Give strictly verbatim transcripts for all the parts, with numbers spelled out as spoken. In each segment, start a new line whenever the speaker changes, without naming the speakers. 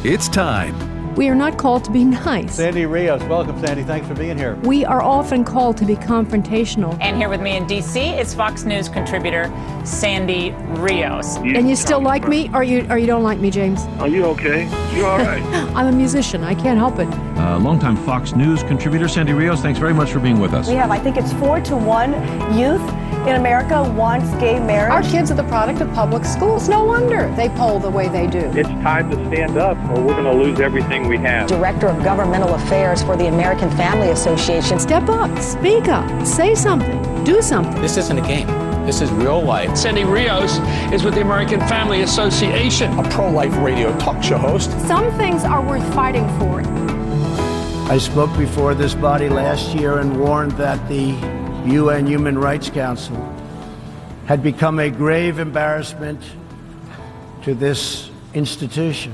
It's time.
We are not called to be nice.
Sandy Rios, welcome, Sandy. Thanks for being here.
We are often called to be confrontational.
And here with me in D C is Fox News contributor Sandy Rios.
And you still like me, or you or you don't like me, James?
Are you okay? You all right?
I'm a musician. I can't help it.
Uh, longtime Fox News contributor Sandy Rios, thanks very much for being with us.
We have, I think it's four to one youth in America wants gay marriage.
Our kids are the product of public schools. No wonder they poll the way they do.
It's time to stand up or we're going to lose everything we have.
Director of Governmental Affairs for the American Family Association.
Step up, speak up, say something, do something.
This isn't a game. This is real life.
Sandy Rios is with the American Family Association,
a pro-life radio talk show host.
Some things are worth fighting for.
I spoke before this body last year and warned that the U N Human Rights Council had become a grave embarrassment to this institution,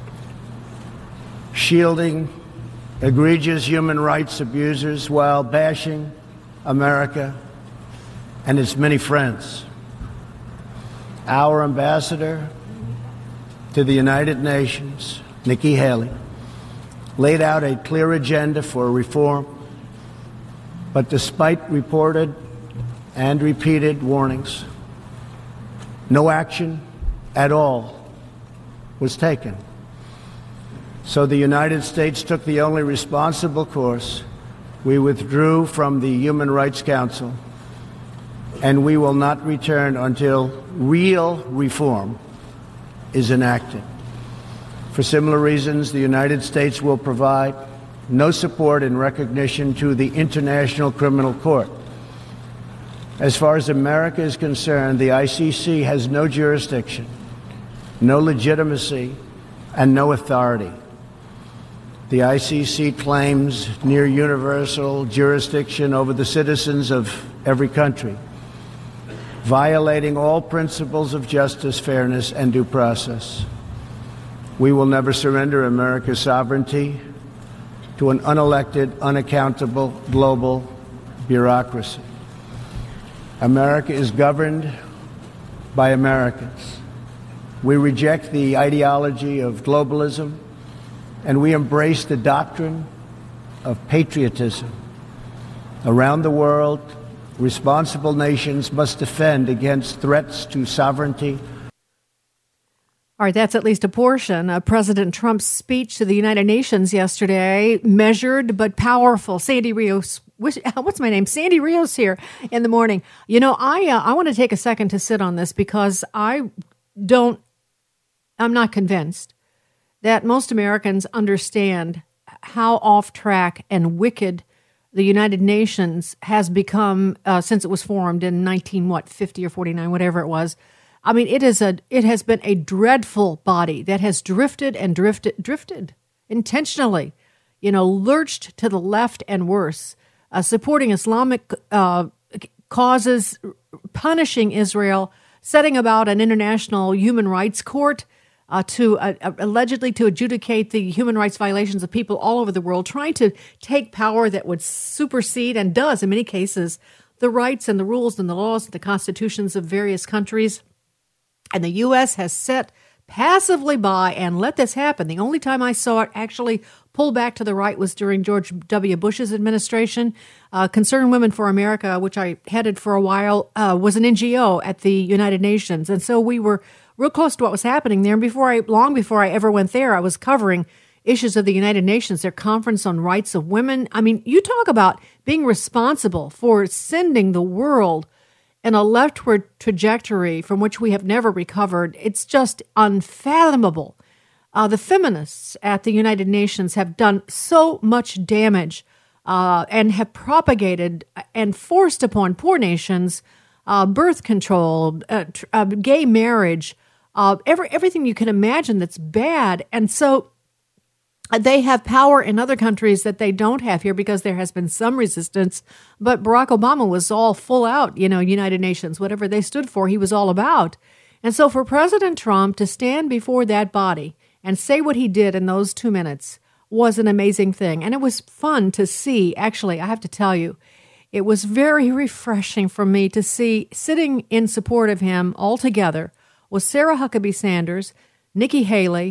shielding egregious human rights abusers while bashing America and its many friends. Our ambassador to the United Nations, Nikki Haley, laid out a clear agenda for reform, but despite reported and repeated warnings, no action at all was taken. So the United States took the only responsible course. We withdrew from the Human Rights Council, and we will not return until real reform is enacted. For similar reasons, the United States will provide no support in recognition to the International Criminal Court. As far as America is concerned, the I C C has no jurisdiction, no legitimacy, and no authority. The I C C claims near universal jurisdiction over the citizens of every country, violating all principles of justice, fairness, and due process. We will never surrender America's sovereignty to an unelected, unaccountable global bureaucracy. America is governed by Americans. We reject the ideology of globalism, and we embrace the doctrine of patriotism. Around the world, responsible nations must defend against threats to sovereignty.
All right, that's at least a portion of President Trump's speech to the United Nations yesterday. Measured but powerful. Sandy Rios, what's my name? Sandy Rios here in the morning. You know, I uh, I want to take a second to sit on this because I don't, I'm not convinced that most Americans understand how off track and wicked the United Nations has become uh, since it was formed in nineteen what fifty or forty-nine, whatever it was. I mean, it is a it has been a dreadful body that has drifted and drifted drifted intentionally, you know, lurched to the left and worse, uh, supporting Islamic uh, causes, punishing Israel, setting about an international human rights court uh, to uh, allegedly to adjudicate the human rights violations of people all over the world, trying to take power that would supersede and does in many cases the rights and the rules and the laws and the constitutions of various countries. And the U S has sat passively by and let this happen. The only time I saw it actually pull back to the right was during George W. Bush's administration. Uh, Concerned Women for America, which I headed for a while, uh, was an N G O at the United Nations. And so we were real close to what was happening there. And before I, long before I ever went there, I was covering issues of the United Nations, their conference on rights of women. I mean, you talk about being responsible for sending the world in a leftward trajectory from which we have never recovered. It's just unfathomable. Uh, the feminists at the United Nations have done so much damage uh, and have propagated and forced upon poor nations uh, birth control, uh, tr- uh, gay marriage, uh, every, everything you can imagine that's bad. And so they have power in other countries that they don't have here because there has been some resistance. But Barack Obama was all full out, you know, United Nations, whatever they stood for, he was all about. And so for President Trump to stand before that body and say what he did in those two minutes was an amazing thing. And it was fun to see, actually, I have to tell you, it was very refreshing for me to see sitting in support of him all together was Sarah Huckabee Sanders, Nikki Haley,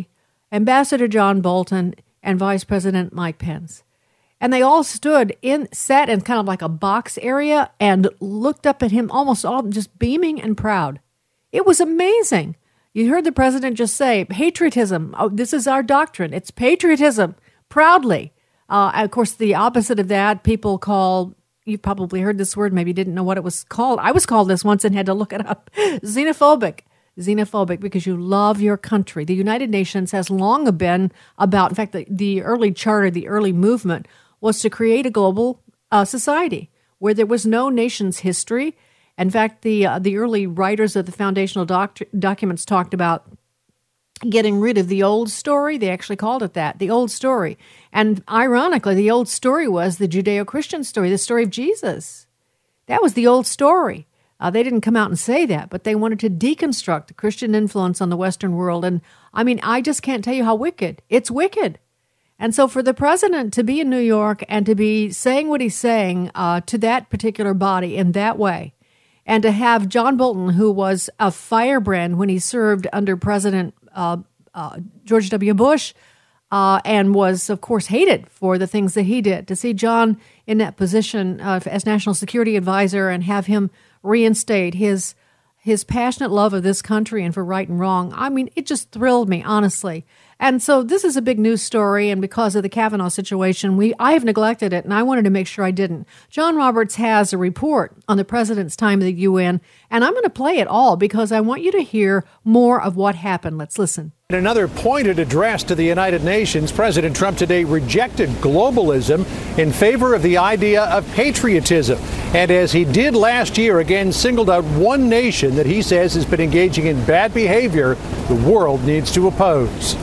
Ambassador John Bolton, and Vice President Mike Pence. And they all stood in, sat in kind of like a box area and looked up at him, almost all just beaming and proud. It was amazing. You heard the president just say, patriotism. Oh, this is our doctrine. It's patriotism, proudly. Uh, of course, the opposite of that, people call, you've probably heard this word, maybe you didn't know what it was called. I was called this once and had to look it up. Xenophobic. Xenophobic because you love your country. The United Nations has long been about, in fact, the, the early charter, the early movement was to create a global uh, society where there was no nation's history. In fact, the uh, the early writers of the foundational doc- documents talked about getting rid of the old story. They actually called it that, the old story. And ironically, the old story was the Judeo-Christian story, the story of Jesus. That was the old story. Uh, they didn't come out and say that, but they wanted to deconstruct the Christian influence on the Western world. And I mean, I just can't tell you how wicked. It's wicked. And so for the president to be in New York and to be saying what he's saying uh, to that particular body in that way, and to have John Bolton, who was a firebrand when he served under President uh, uh, George W. Bush, uh, and was, of course, hated for the things that he did, to see John in that position uh, as National Security Advisor and have him reinstate his his passionate love of this country and for right and wrong. I mean, it just thrilled me, honestly. And so this is a big news story, and because of the Kavanaugh situation, we I have neglected it, and I wanted to make sure I didn't. John Roberts has a report on the president's time at the U N, and I'm going to play it all because I want you to hear more of what happened. Let's listen.
In another pointed address to the United Nations, President Trump today rejected globalism in favor of the idea of patriotism. And as he did last year, again singled out one nation that he says has been engaging in bad behavior the world needs to oppose.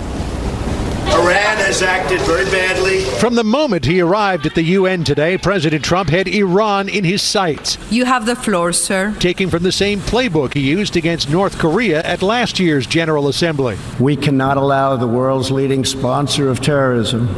Iran has acted very badly.
From the moment he arrived at the U N today, President Trump had Iran in his sights.
You have the floor, sir.
Taking from the same playbook he used against North Korea at last year's General Assembly.
We cannot allow the world's leading sponsor of terrorism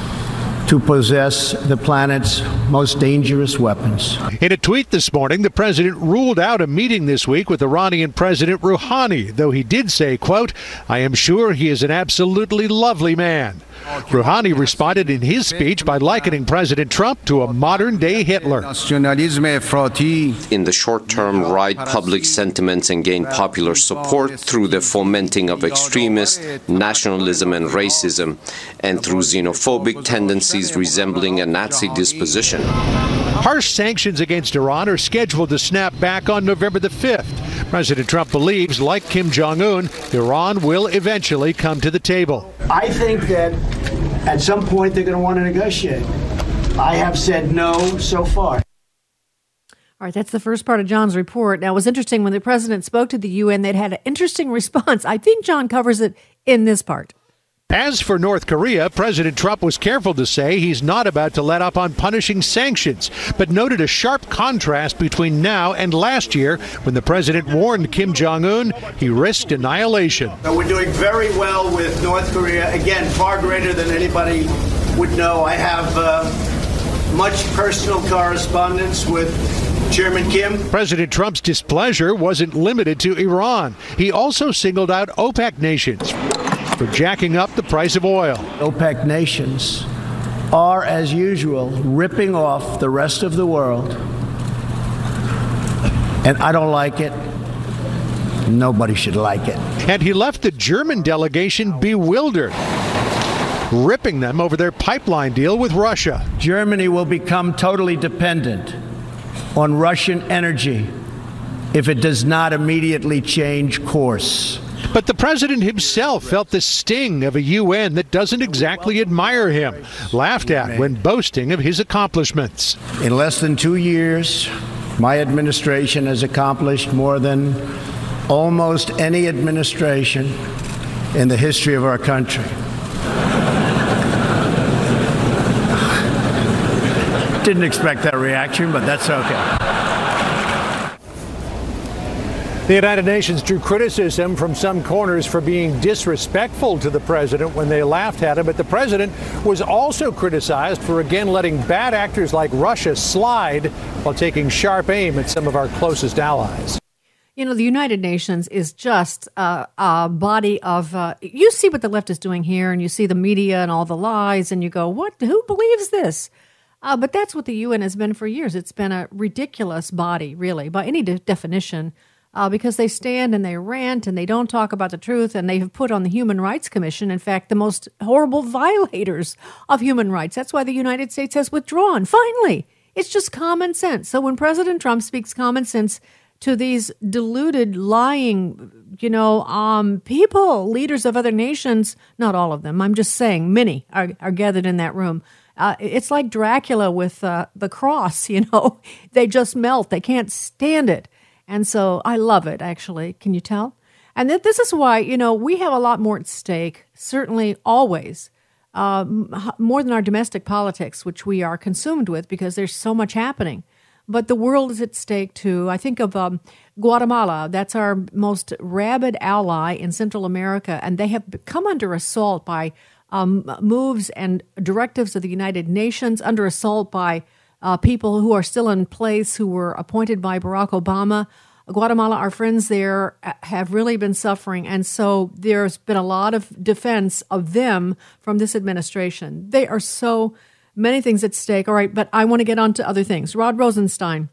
to possess the planet's most dangerous weapons.
In a tweet this morning, the president ruled out a meeting this week with Iranian President Rouhani, though he did say, quote, "I am sure he is an absolutely lovely man." Rouhani responded in his speech by likening President Trump to a modern-day Hitler.
In the short term, ride public sentiments and gain popular support through the fomenting of extremist nationalism and racism, and through xenophobic tendencies resembling a Nazi disposition.
Harsh sanctions against Iran are scheduled to snap back on November the fifth. President Trump believes, like Kim Jong-un, Iran will eventually come to the table.
I think that at some point they're going to want to negotiate. I have said no so far.
All right, that's the first part of John's report. Now, it was interesting when the president spoke to the U N, they'd had an interesting response. I think John covers it in this part.
As for North Korea, President Trump was careful to say he's not about to let up on punishing sanctions, but noted a sharp contrast between now and last year when the president warned Kim Jong-un he risked annihilation.
We're doing very well with North Korea, again, far greater than anybody would know. I have uh, much personal correspondence with Chairman Kim.
President Trump's displeasure wasn't limited to Iran. He also singled out OPEC nations for jacking up the price of oil.
OPEC nations are, as usual, ripping off the rest of the world. And I don't like it. Nobody should like it.
And he left the German delegation bewildered, ripping them over their pipeline deal with Russia.
Germany will become totally dependent on Russian energy if it does not immediately change course.
But the president himself felt the sting of a U N that doesn't exactly admire him, laughed at when boasting of his accomplishments.
In less than two years, my administration has accomplished more than almost any administration in the history of our country. Didn't expect that reaction, but that's okay.
The United Nations drew criticism from some corners for being disrespectful to the president when they laughed at him, but the president was also criticized for again letting bad actors like Russia slide while taking sharp aim at some of our closest allies.
You know, the United Nations is just a, a body of, uh, you see what the left is doing here, and you see the media and all the lies, and you go, what, who believes this? Uh, but that's what the U N has been for years. It's been a ridiculous body, really, by any de- definition, uh, because they stand and they rant and they don't talk about the truth, and they have put on the Human Rights Commission, in fact, the most horrible violators of human rights. That's why the United States has withdrawn. Finally, it's just common sense. So when President Trump speaks common sense to these deluded, lying, you know, um, people, leaders of other nations, not all of them, I'm just saying many are, are gathered in that room. Uh, it's like Dracula with uh, the cross, you know. They just melt. They can't stand it. And so I love it, actually. Can you tell? And th- this is why, you know, we have a lot more at stake, certainly always, uh, more than our domestic politics, which we are consumed with because there's so much happening. But the world is at stake, too. I think of um, Guatemala. That's our most rabid ally in Central America, and they have come under assault by um, moves and directives of the United Nations, under assault by uh, people who are still in place who were appointed by Barack Obama. Guatemala, our friends there, have really been suffering, and so there's been a lot of defense of them from this administration. They are so many things at stake. All right, but I want to get on to other things. Rod Rosenstein,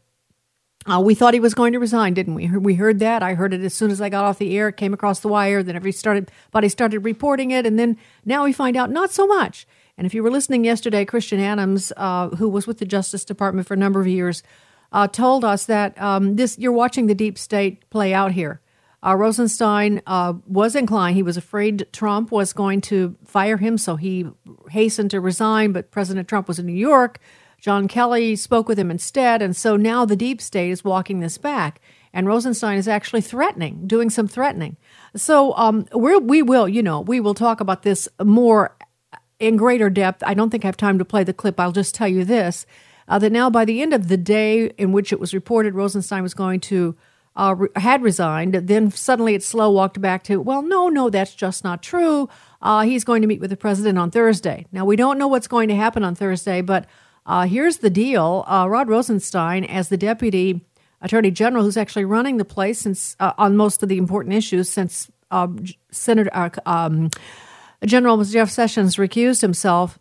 uh, we thought he was going to resign, didn't we? We heard that. I heard it as soon as I got off the air. It came across the wire. Then every started, everybody started reporting it, and then now we find out not so much. And if you were listening yesterday, Christian Adams, uh, who was with the Justice Department for a number of years, uh, told us that um, this you're watching the deep state play out here. Uh, Rosenstein uh, was inclined. He was afraid Trump was going to fire him, so he hastened to resign, but President Trump was in New York. John Kelly spoke with him instead, and so now the deep state is walking this back, and Rosenstein is actually threatening, doing some threatening. So um, we're, we will, you know, we will talk about this more in greater depth. I don't think I have time to play the clip. I'll just tell you this, uh, that now by the end of the day in which it was reported Rosenstein was going to Uh, re- had resigned, then suddenly it slow walked back to, well, no, no, that's just not true. Uh, he's going to meet with the president on Thursday. Now, we don't know what's going to happen on Thursday, but uh, here's the deal. Uh, Rod Rosenstein, as the deputy attorney general, who's actually running the place since uh, on most of the important issues since uh, Senator uh, um, General Jeff Sessions recused himself,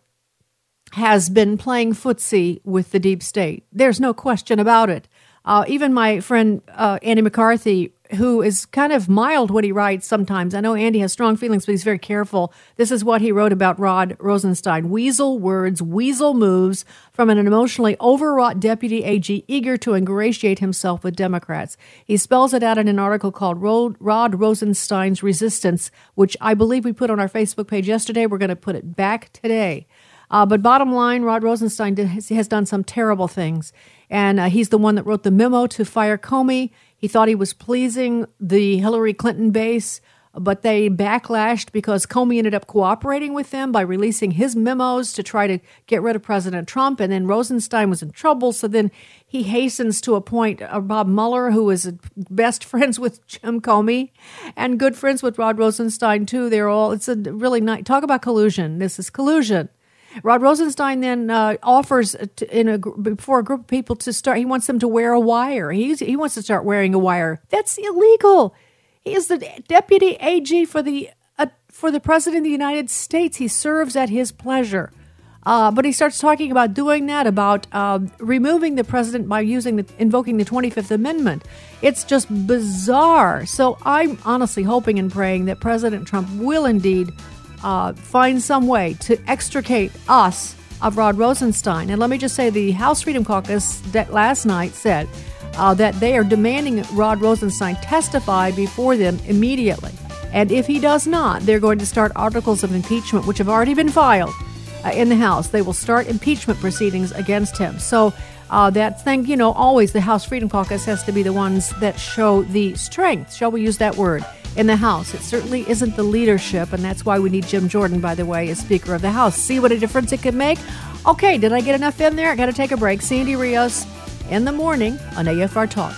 has been playing footsie with the deep state. There's no question about it. Uh, even my friend uh, Andy McCarthy, who is kind of mild when he writes sometimes. I know Andy has strong feelings, but he's very careful. This is what he wrote about Rod Rosenstein. Weasel words, weasel moves from an emotionally overwrought deputy A G eager to ingratiate himself with Democrats. He spells it out in an article called Rod Rosenstein's Resistance, which I believe we put on our Facebook page yesterday. We're going to put it back today. Uh, but bottom line, Rod Rosenstein did, has done some terrible things. And uh, he's the one that wrote the memo to fire Comey. He thought he was pleasing the Hillary Clinton base, but they backlashed because Comey ended up cooperating with them by releasing his memos to try to get rid of President Trump. And then Rosenstein was in trouble. So then he hastens to appoint uh, Bob Mueller, who is best friends with Jim Comey and good friends with Rod Rosenstein, too. They're all, it's a really nice, talk about collusion. This is collusion. Rod Rosenstein then uh, offers to, in a, before a group of people to start, he wants them to wear a wire. He's, he wants to start wearing a wire. That's illegal. He is the deputy A G for the uh, for the President of the United States. He serves at his pleasure. Uh, but he starts talking about doing that, about uh, removing the president by using the, invoking the twenty-fifth Amendment. It's just bizarre. So I'm honestly hoping and praying that President Trump will indeed Uh, find some way to extricate us of Rod Rosenstein. And let me just say, the House Freedom Caucus that last night said uh, that they are demanding Rod Rosenstein testify before them immediately. And if he does not, they're going to start articles of impeachment, which have already been filed uh, in the House. They will start impeachment proceedings against him. So uh, that thing, you know, always the House Freedom Caucus has to be the ones that show the strength, shall we use that word, in the House. It certainly isn't the leadership, and that's why we need Jim Jordan, by the way, as Speaker of the House. See what a difference it could make? Okay, did I get enough in there? I got to take a break. Sandy Rios in the morning on A F R Talk.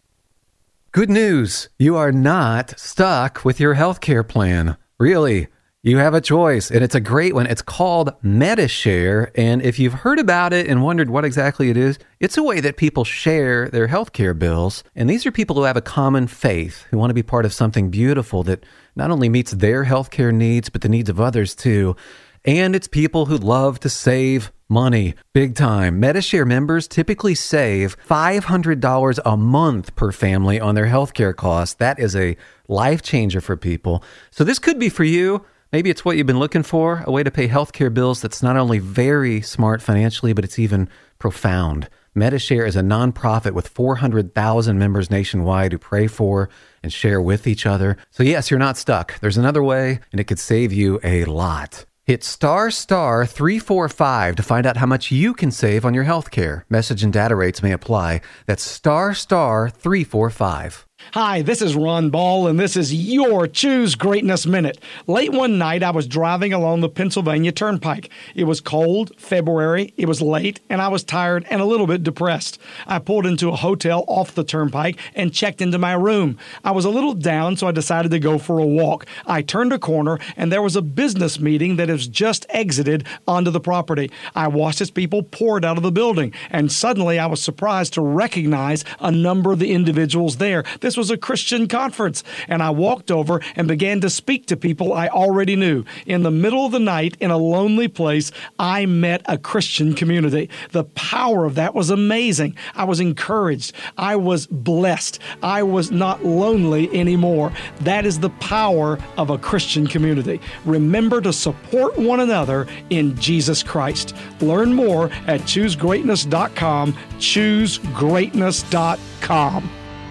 Good news. You are not stuck with your health care plan. Really. You have a choice, and it's a great one. It's called Medi-Share, and if you've heard about it and wondered what exactly it is, it's a way that people share their healthcare bills, and these are people who have a common faith, who want to be part of something beautiful that not only meets their healthcare needs, but the needs of others too. And it's people who love to save money, big time. Medi-Share members typically save five hundred dollars a month per family on their healthcare costs. That is a life changer for people. So this could be for you. Maybe it's what you've been looking for, a way to pay healthcare bills that's not only very smart financially, but it's even profound. Medi-Share is a nonprofit with four hundred thousand members nationwide who pray for and share with each other. So yes, you're not stuck. There's another way, and it could save you a lot. Hit star star three four five to find out how much you can save on your healthcare. Message and data rates may apply. That's star star three four five.
Hi, this is Ron Ball, and this is your Choose Greatness Minute. Late one night, I was driving along the Pennsylvania Turnpike. It was cold, February, it was late, and I was tired and a little bit depressed. I pulled into a hotel off the turnpike and checked into my room. I was a little down, so I decided to go for a walk. I turned a corner, and there was a business meeting that has just exited onto the property. I watched as people poured out of the building, and suddenly I was surprised to recognize a number of the individuals there. This was a Christian conference, and I walked over and began to speak to people I already knew. In the middle of the night, in a lonely place, I met a Christian community. The power of that was amazing. I was encouraged. I was blessed. I was not lonely anymore. That is the power of a Christian community. Remember to support one another in Jesus Christ. Learn more at choose greatness dot com, choose greatness dot com.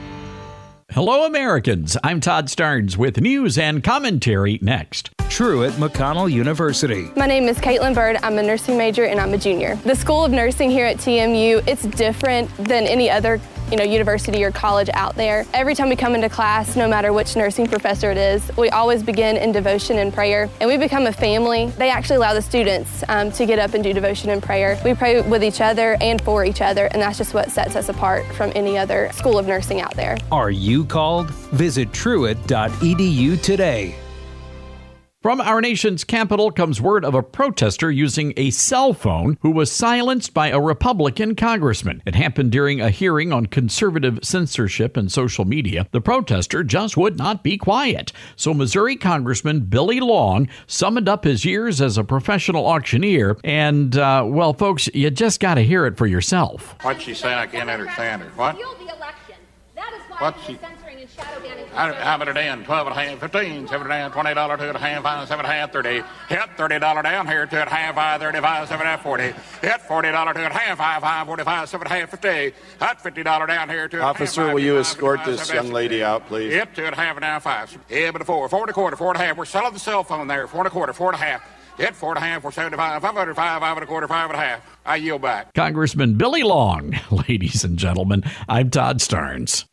Hello, Americans. I'm Todd Starnes with news and commentary next.
Truett McConnell University.
My name is Caitlin Bird. I'm a nursing major and I'm a junior. The School of Nursing here at T M U, it's different than any other you know, university or college out there. Every time we come into class, no matter which nursing professor it is, we always begin in devotion and prayer, and we become a family. They actually allow the students um, to get up and do devotion and prayer. We pray with each other and for each other, and that's just what sets us apart from any other school of nursing out there.
Are you called? Visit truett dot e d u today.
From our nation's capital comes word of a protester using a cell phone who was silenced by a Republican congressman. It happened during a hearing on conservative censorship and social media. The protester just would not be quiet. So Missouri Congressman Billy Long summoned up his years as a professional auctioneer. And, uh, well, folks, you just got to hear it for yourself.
What's she saying? I can't understand her. What? What's she? How, how about a day? twelve and a half, fifteen, seven and a half, twenty dollars, two and a half, five, seven and a half, thirty. Hit thirty dollars down here, two and a half, five, thirty-five, seven and a half, forty. Hit forty dollars, two and a half, five, five, forty-five, seven and a half, fifty. Hit fifty dollars down here, two and a half.
Officer, will you escort this young lady out, please?
Hit two and a half and now five. Yeah, but a four, four and a quarter, four and a half. We're selling the cell phone there, four and a quarter, four and a half. Hit four and a half, four seventy-five, five hundred five, five and a quarter, five and a half. I yield back.
Congressman Billy Long, ladies and gentlemen, I'm Todd Starnes.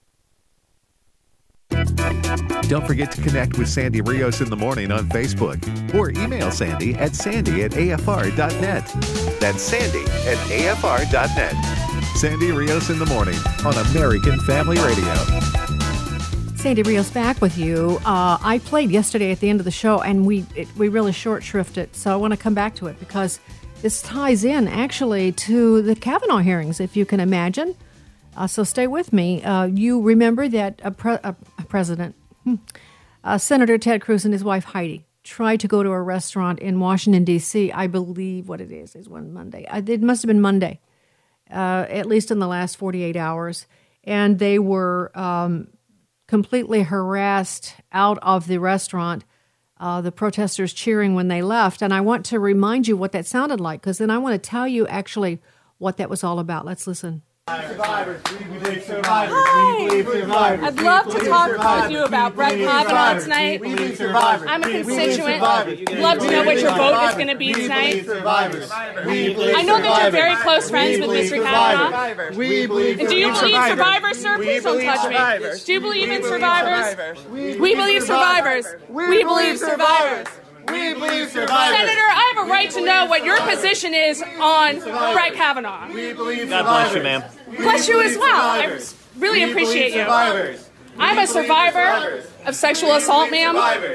Don't forget to connect with Sandy Rios in the morning on Facebook or email Sandy at sandy at a f r dot net. That's sandy at a f r dot net. Sandy Rios in the morning on American Family Radio.
Sandy Rios back with you. Uh, I played yesterday at the end of the show, and we it, we really short shrift it, so I want to come back to it because this ties in actually to the Kavanaugh hearings, if you can imagine. Uh, so stay with me. Uh, you remember that a, pre- a, a president, hmm, uh, Senator Ted Cruz and his wife Heidi tried to go to a restaurant in Washington, D C I believe what it is is one Monday. I, it must have been Monday, uh, at least in the last forty-eight hours. And they were um, completely harassed out of the restaurant, uh, the protesters cheering when they left. And I want to remind you what that sounded like, because then I want to tell you actually what that was all about. Let's listen.
Survivors. We believe survivors. Hi. We believe survivors.
I'd love to talk with you about Brett Kavanaugh tonight.
We believe survivors.
I'm a constituent. Love to know what your vote is going to be tonight.
Survivors.
I know that you're very close friends with Mister Kavanaugh.
We believe.
And do you believe survivors, sir? Please don't touch me. Do you believe in survivors? We believe survivors. We believe survivors.
We believe survivors.
Senator, I have a right to know what your position is on Brett Kavanaugh.
We believe
God bless you, ma'am.
Bless you as well. I really appreciate you. I'm a survivor of sexual assault, ma'am.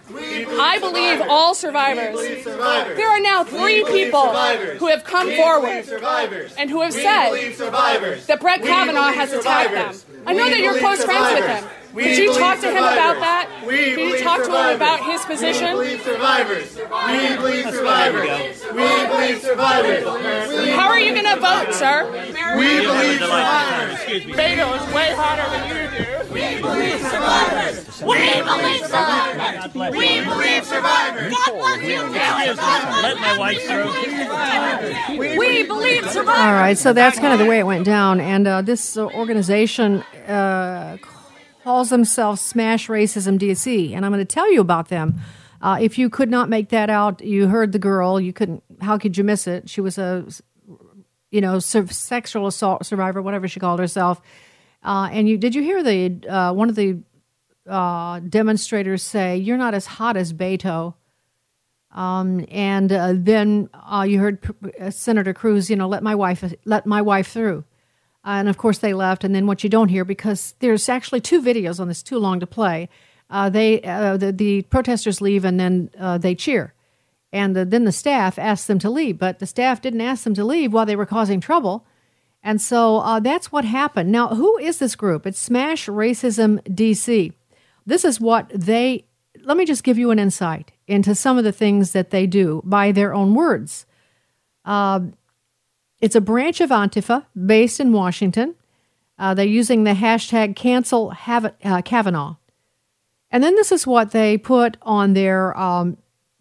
I believe all survivors. There are now three people who have come forward and who have said that Brett Kavanaugh has attacked them. I know that you're close friends with him. Did you talk to him about that? Did you talk to him about his position?
We believe survivors. We believe survivors. We believe survivors.
How are you going to vote, sir?
We believe survivors.
Beto is way hotter than you do.
We believe survivors. We believe survivors. We believe survivors. God bless you.
Let my wife through. We believe survivors.
All right, so that's kind of the way it went down. And uh, this uh, organization uh, calls themselves Smash Racism D C, and I'm going to tell you about them. Uh, if you could not make that out, you heard the girl. You couldn't. How could you miss it? She was a, you know, sexual assault survivor, whatever she called herself. Uh, and you did you hear the uh, one of the uh, demonstrators say, "You're not as hot as Beto." Um, and uh, then uh, you heard uh, Senator Cruz, you know, let my wife let my wife through. Uh, and, of course, they left. And then what you don't hear, because there's actually two videos on this, too long to play, uh, they uh, the, the protesters leave and then uh, they cheer. And the, then the staff asks them to leave. But the staff didn't ask them to leave while they were causing trouble. And so uh, that's what happened. Now, who is this group? It's Smash Racism D C. This is what they... Let me just give you an insight into some of the things that they do by their own words. Uh, It's a branch of Antifa based in Washington. Uh, they're using the hashtag cancel Hav- uh, Kavanaugh. And then this is what they put on their, um,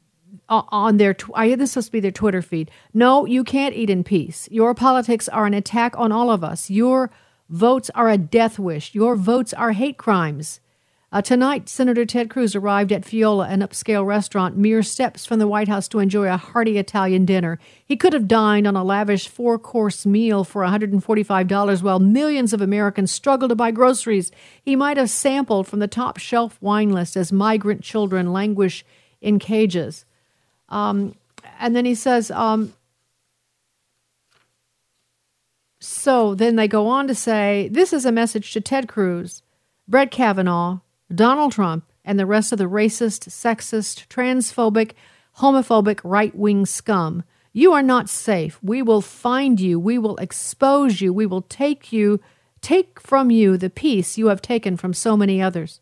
on their tw- I, this must be their Twitter feed. No, you can't eat in peace. Your politics are an attack on all of us. Your votes are a death wish. Your votes are hate crimes. Uh, tonight, Senator Ted Cruz arrived at Fiola, an upscale restaurant mere steps from the White House, to enjoy a hearty Italian dinner. He could have dined on a lavish four-course meal for one hundred forty-five dollars while millions of Americans struggle to buy groceries. He might have sampled from the top-shelf wine list as migrant children languish in cages. Um, and then he says, um, so then they go on to say, this is a message to Ted Cruz, Brett Kavanaugh, Donald Trump, and the rest of the racist, sexist, transphobic, homophobic, right-wing scum. You are not safe. We will find you. We will expose you. We will take you, take from you the peace you have taken from so many others.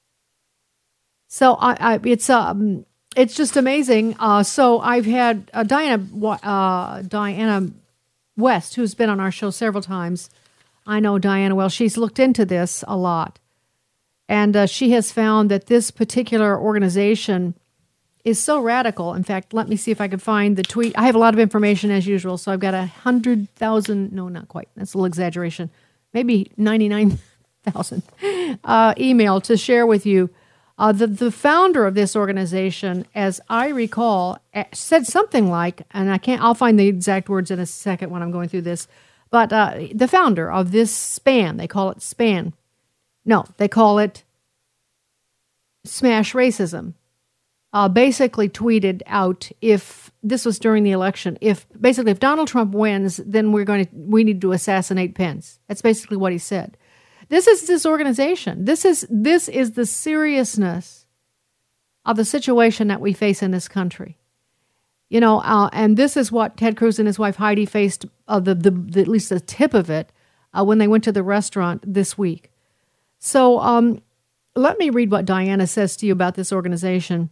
So I, I it's um, it's just amazing. Uh, so I've had uh, Diana uh, Diana West, who's been on our show several times. I know Diana well. She's looked into this a lot. And uh, she has found that this particular organization is so radical. In fact, let me see if I can find the tweet. I have a lot of information as usual, so I've got a hundred thousand, no, not quite. That's a little exaggeration. Maybe ninety-nine thousand uh, email to share with you. Uh, the, the founder of this organization, as I recall, said something like, and I can't, I'll find the exact words in a second when I'm going through this, but uh, the founder of this SPAN, they call it SPAN. No, they call it Smash Racism. Uh, basically tweeted out, if this was during the election, if basically if Donald Trump wins, then we're going to we need to assassinate Pence. That's basically what he said. This is this organization. This is this is the seriousness of the situation that we face in this country. You know, uh, and this is what Ted Cruz and his wife Heidi faced. Uh, the, the the at least the tip of it uh, when they went to the restaurant this week. So um, let me read what Diana says to you about this organization.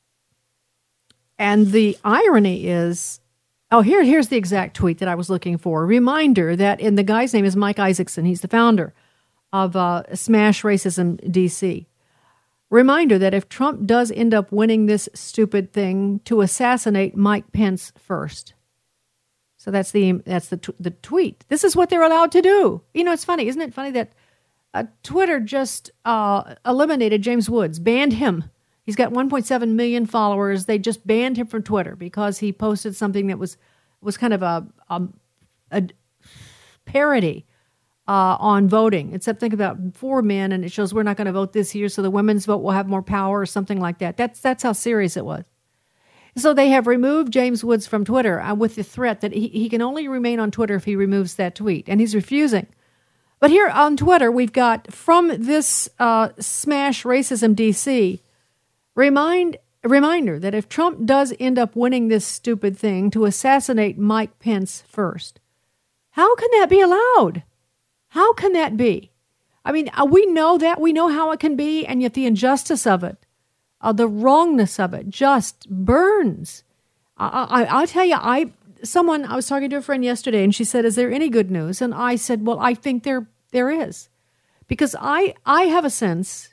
And the irony is, oh, here, here's the exact tweet that I was looking for. A reminder that, and the guy's name is Mike Isaacson. He's the founder of uh, Smash Racism D C. Reminder that if Trump does end up winning this stupid thing, to assassinate Mike Pence first. So that's the that's the t- the tweet. This is what they're allowed to do. You know, it's funny, isn't it funny that Uh, Twitter just uh, eliminated James Woods, banned him. He's got one point seven million followers. They just banned him from Twitter because he posted something that was was kind of a, a, a parody uh, on voting. Except think about four men, and it shows we're not going to vote this year, so the women's vote will have more power or something like that. That's that's how serious it was. So they have removed James Woods from Twitter uh, with the threat that he, he can only remain on Twitter if he removes that tweet, and he's refusing. But here on Twitter, we've got from this uh, Smash Racism D C, Remind a reminder that if Trump does end up winning this stupid thing to assassinate Mike Pence first, how can that be allowed? How can that be? I mean, we know that. We know how it can be, and yet the injustice of it, uh, the wrongness of it just burns. I, I, I'll tell you, I someone, I was talking to a friend yesterday, and she said, is there any good news? And I said, well, I think there there is. Because I, I have a sense,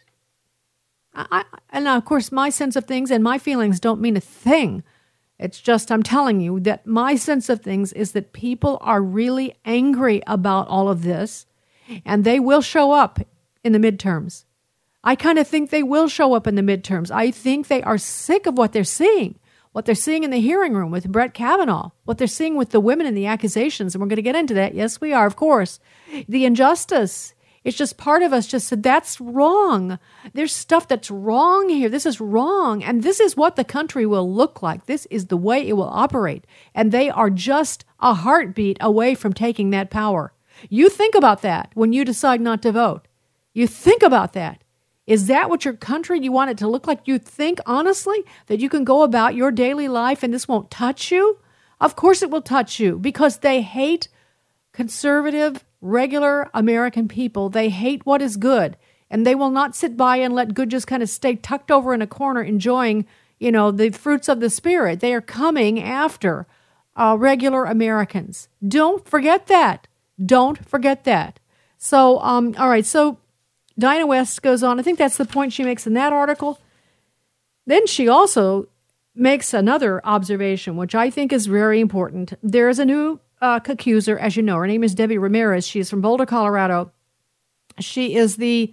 I, and of course my sense of things and my feelings don't mean a thing. It's just I'm telling you that my sense of things is that people are really angry about all of this, and they will show up in the midterms. I kind of think they will show up in the midterms. I think they are sick of what they're seeing, what they're seeing in the hearing room with Brett Kavanaugh, what they're seeing with the women and the accusations, and we're going to get into that. Yes, we are, of course. The injustice. It's just part of us just said, that's wrong. There's stuff that's wrong here. This is wrong. And this is what the country will look like. This is the way it will operate. And they are just a heartbeat away from taking that power. You think about that when you decide not to vote. You think about that. Is that what your country, you want it to look like? You think, honestly, that you can go about your daily life and this won't touch you? Of course it will touch you, because they hate conservative, regular American people. They hate what is good, and they will not sit by and let good just kind of stay tucked over in a corner enjoying, you know, the fruits of the Spirit. They are coming after uh, regular Americans. Don't forget that. Don't forget that. So, um, all right, so Diana West goes on. I think that's the point she makes in that article. Then she also makes another observation, which I think is very important. There is a new uh, accuser, as you know. Her name is Debbie Ramirez. She is from Boulder, Colorado. She is the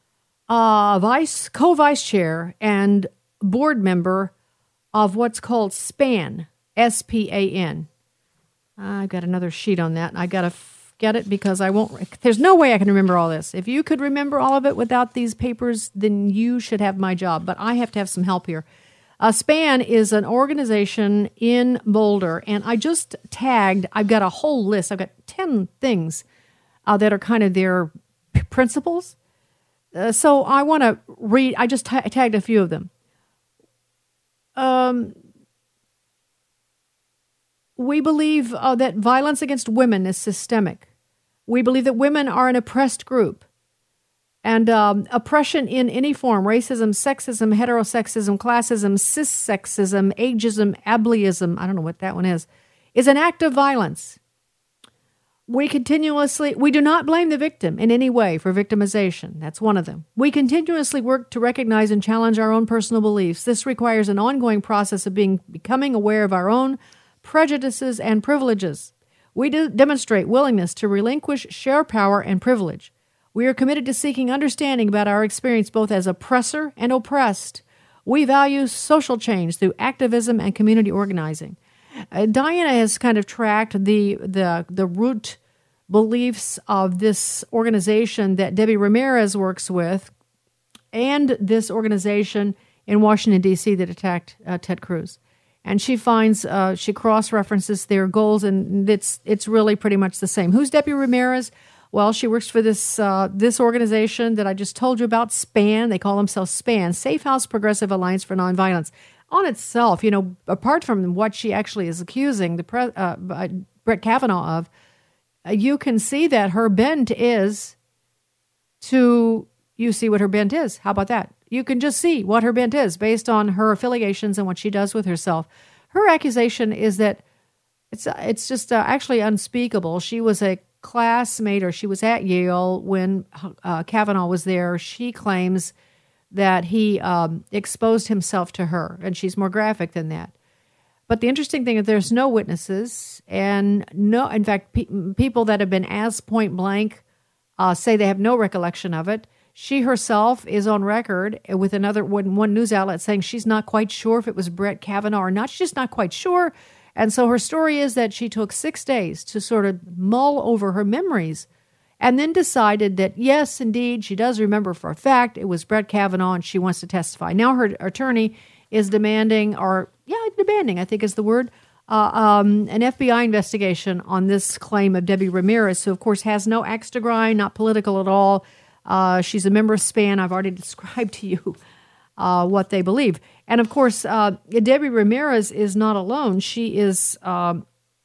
uh, vice, co-vice chair and board member of what's called SPAN, S P A N. I've got another sheet on that. I got to f- get it because I won't. There's no way I can remember all this. If you could remember all of it without these papers, then you should have my job. But I have to have some help here. Uh, SPAN is an organization in Boulder, and I just tagged, I've got a whole list. I've got ten things uh, that are kind of their p- principles. Uh, so I want to read, I just t- tagged a few of them. Um, we believe uh, that violence against women is systemic. We believe that women are an oppressed group. And um, oppression in any form, racism, sexism, heterosexism, classism, cissexism, ageism, ableism, I don't know what that one is, is an act of violence. We continuously, we do not blame the victim in any way for victimization. That's one of them. We continuously work to recognize and challenge our own personal beliefs. This requires an ongoing process of being becoming aware of our own prejudices and privileges. We do demonstrate willingness to relinquish share power and privilege. We are committed to seeking understanding about our experience both as oppressor and oppressed. We value social change through activism and community organizing. Uh, Diana has kind of tracked the, the, the root beliefs of this organization that Debbie Ramirez works with and this organization in Washington, D C that attacked uh, Ted Cruz. And she finds, uh, she cross-references their goals, and it's it's really pretty much the same. Who's Debbie Ramirez? Well, she works for this uh, this organization that I just told you about, SPAN. They call themselves SPAN, Safe House Progressive Alliance for Nonviolence. On itself, you know, apart from what she actually is accusing the pre- uh, uh, Brett Kavanaugh of, uh, you can see that her bent is to, you see what her bent is. How about that? You can just see what her bent is based on her affiliations and what she does with herself. Her accusation is that it's, it's just uh, actually unspeakable. She was a classmate, or she was at Yale when uh, Kavanaugh was there. She claims that he um, exposed himself to her, and she's more graphic than that. But the interesting thing is there's no witnesses, and no, in fact, pe- people that have been asked point blank uh, say they have no recollection of it. She herself is on record with another one, one news outlet saying she's not quite sure if it was Brett Kavanaugh or not. She's just not quite sure. And so her story is that she took six days to sort of mull over her memories and then decided that, yes, indeed, she does remember for a fact it was Brett Kavanaugh and she wants to testify. Now her attorney is demanding, or, yeah, demanding, I think is the word, uh, um, an F B I investigation on this claim of Debbie Ramirez, who, of course, has no axe to grind, not political at all. Uh, she's a member of SPAN. I've already described to you uh, what they believe. And, of course, uh, Debbie Ramirez is not alone. She is, um,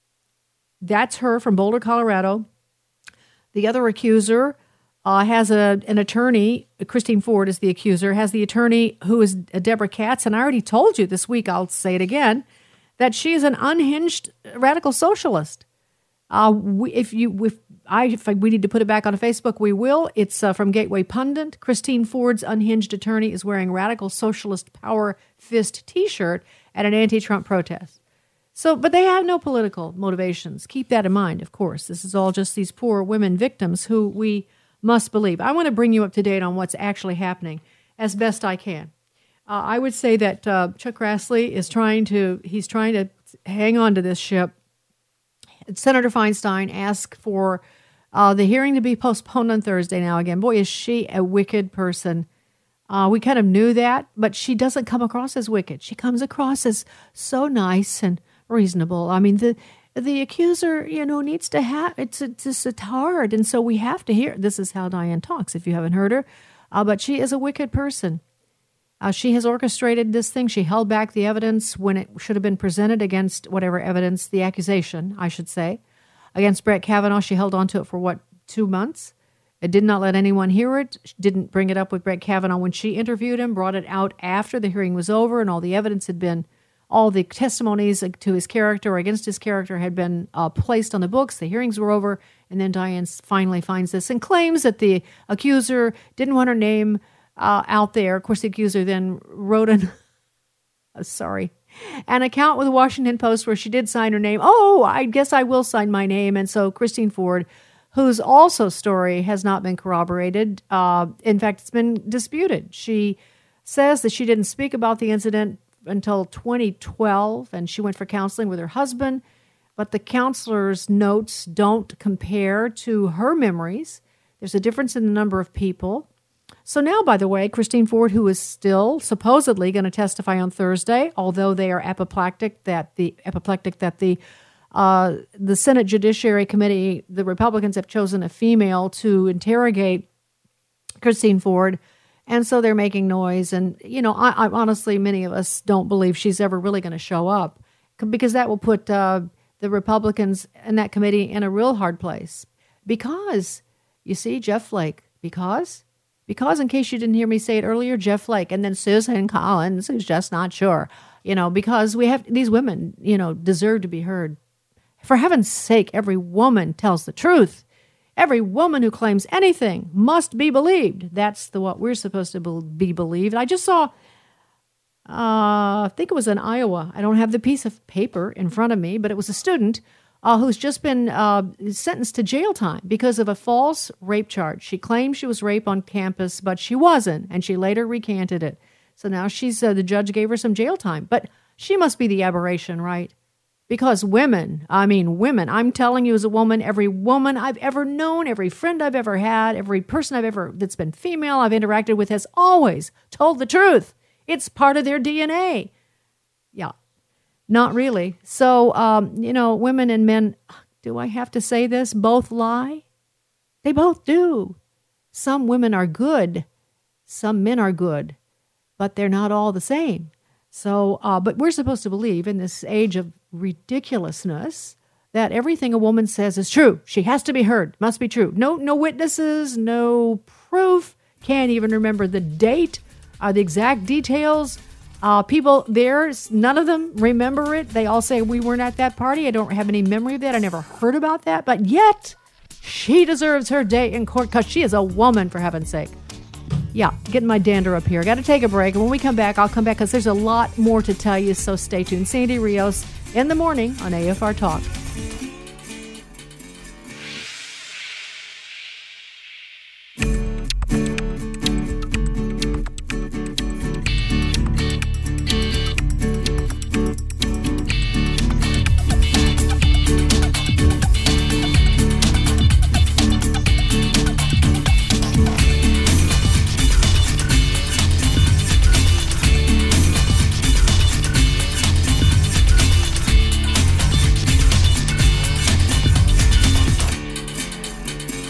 that's her from Boulder, Colorado. The other accuser uh, has a an attorney, Christine Ford is the accuser, has the attorney who is Deborah Katz. And I already told you this week, I'll say it again, that she is an unhinged radical socialist. Uh, we, if you, if I, if we need to put it back on Facebook, we will. It's uh, from Gateway Pundit. Christine Ford's unhinged attorney is wearing radical socialist power fist T-shirt at an anti-Trump protest. So, but they have no political motivations. Keep that in mind, of course. This is all just these poor women victims who we must believe. I want to bring you up to date on what's actually happening as best I can. Uh, I would say that uh, Chuck Grassley is trying to, he's trying to hang on to this ship. Senator Feinstein asked for uh, the hearing to be postponed on Thursday now again. Boy, is she a wicked person. Uh, we kind of knew that, but she doesn't come across as wicked. She comes across as so nice and reasonable. I mean, the the accuser, you know, needs to have, it's, it's, it's hard, and so we have to hear. This is how Diane talks, if you haven't heard her. Uh, but she is a wicked person. Uh, she has orchestrated this thing. She held back the evidence when it should have been presented against whatever evidence, the accusation, I should say, against Brett Kavanaugh. She held on to it for, what, two months? It did not let anyone hear it. She didn't bring it up with Brett Kavanaugh when she interviewed him, brought it out after the hearing was over and all the evidence had been, all the testimonies to his character or against his character had been uh, placed on the books. The hearings were over, and then Diane finally finds this and claims that the accuser didn't want her name Uh, out there. Of course, the accuser then wrote an, oh, sorry, an account with the Washington Post where she did sign her name. Oh, I guess I will sign my name. And so Christine Ford, whose also story has not been corroborated, uh, in fact, it's been disputed. She says that she didn't speak about the incident until twenty twelve, and she went for counseling with her husband, but the counselor's notes don't compare to her memories. There's a difference in the number of people. So now, by the way, Christine Ford, who is still supposedly going to testify on Thursday, although they are apoplectic that the apoplectic that the uh, the Senate Judiciary Committee, the Republicans have chosen a female to interrogate Christine Ford, and so they're making noise. And you know, I, I honestly, many of us don't believe she's ever really going to show up, because that will put uh, the Republicans in that committee in a real hard place. Because you see, Jeff Flake, because. Because, in case you didn't hear me say it earlier, Jeff Flake, and then Susan Collins, who's just not sure, you know, because we have, these women, you know, deserve to be heard. For heaven's sake, every woman tells the truth. Every woman who claims anything must be believed. That's the what we're supposed to be believed. I just saw, uh, I think it was in Iowa. I don't have the piece of paper in front of me, but it was a student Uh, who's just been uh, sentenced to jail time because of a false rape charge. She claimed she was raped on campus, but she wasn't, and she later recanted it. So now she's uh, the judge gave her some jail time. But she must be the aberration, right? Because women, I mean women, I'm telling you as a woman, every woman I've ever known, every friend I've ever had, every person I've ever that's been female I've interacted with has always told the truth. It's part of their D N A. Yeah. Not really. So, um, you know, women and men, do I have to say this? Both lie? They both do. Some women are good. Some men are good. But they're not all the same. So, uh, but we're supposed to believe in this age of ridiculousness that everything a woman says is true. She has to be heard. Must be true. No, no witnesses, no proof. Can't even remember the date or the exact details. Uh, people there, none of them remember it. They all say, we weren't at that party. I don't have any memory of that. I never heard about that. But yet, she deserves her day in court because she is a woman, for heaven's sake. Yeah, getting my dander up here. Got to take a break. And when we come back, I'll come back because there's a lot more to tell you. So stay tuned. Sandy Rios in the morning on A F R Talk.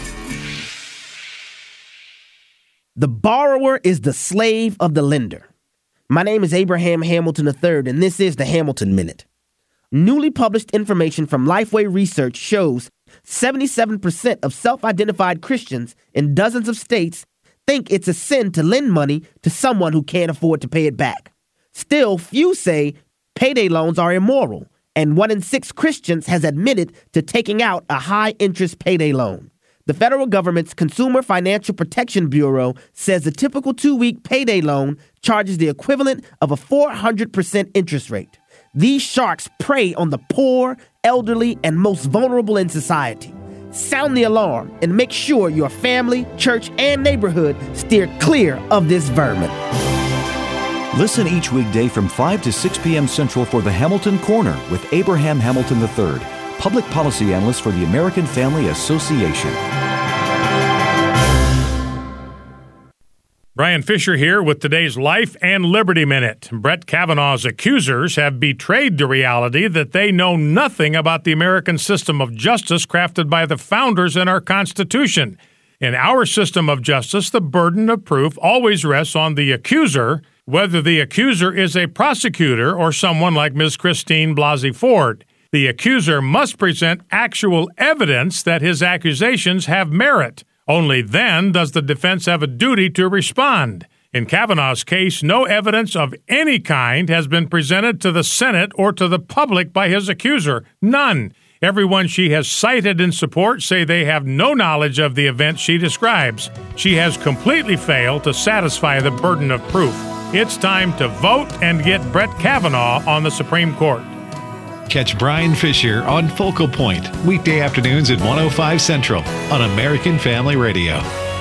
The borrower is the slave of the lender. My name is Abraham Hamilton the third, and this is the Hamilton Minute. Newly published information from Lifeway Research shows seventy-seven percent of self-identified Christians in dozens of states think it's a sin to lend money to someone who can't afford to pay it back. Still, few say payday loans are immoral, and one in six Christians has admitted to taking out a high-interest payday loan. The federal government's Consumer Financial Protection Bureau says the typical two-week payday loan charges the equivalent of a four hundred percent interest rate. These sharks prey on the poor, elderly, and most vulnerable in society. Sound the alarm and make sure your family, church, and neighborhood steer clear of this vermin.
Listen each weekday from five to six p.m. Central for the Hamilton Corner with Abraham Hamilton the third, public policy analyst for the American Family Association.
Brian Fisher here with today's Life and Liberty Minute. Brett Kavanaugh's accusers have betrayed the reality that they know nothing about the American system of justice crafted by the founders in our Constitution. In our system of justice, the burden of proof always rests on the accuser, whether the accuser is a prosecutor or someone like Miz Christine Blasey Ford. The accuser must present actual evidence that his accusations have merit. Only then does the defense have a duty to respond. In Kavanaugh's case, no evidence of any kind has been presented to the Senate or to the public by his accuser. None. Everyone she has cited in support say they have no knowledge of the event she describes. She has completely failed to satisfy the burden of proof. It's time to vote and get Brett Kavanaugh on the Supreme Court.
Catch Brian Fisher on Focal Point, weekday afternoons at one oh five Central on American Family Radio.